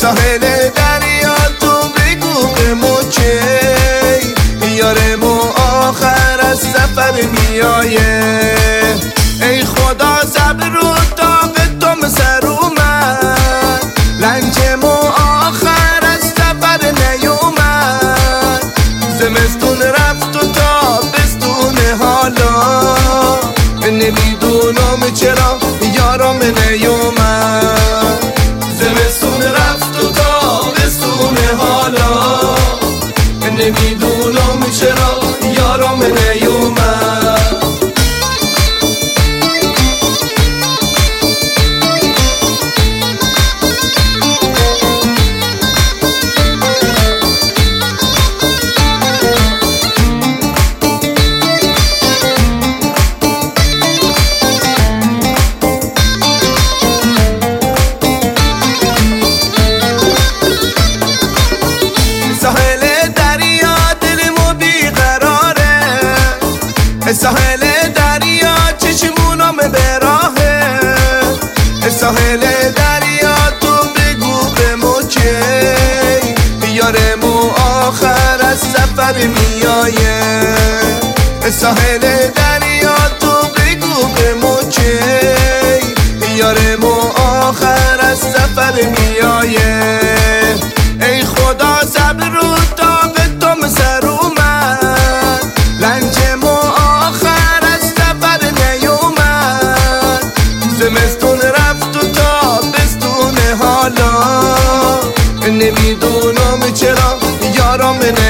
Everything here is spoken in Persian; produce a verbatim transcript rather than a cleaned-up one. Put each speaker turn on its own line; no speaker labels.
ساحل دریا تو بگو به موچه یارمو آخر از سفر میایه. ای خدا صبر رو طاق تو سر اومد، لنجمو آخر از سفر نیومد. زمستون رفت و تابستون حالا نمیدونم چرا یارم نیومد. زمستون رفت و تابستون حالا نمیدونم چرا یارم نیومد. ساحل دریا چشمونم به راهه، ساحل دریا تو بگو به موچه یارمو آخر از سفر میایه. ساحل دریا تو بگو به موچه یارمو آخر از سفر میایه. ای خدا صبر رو طاق تو سر اومد، لنجمو زمستون رفت و تابستون حالا نمیدونم چرا یارم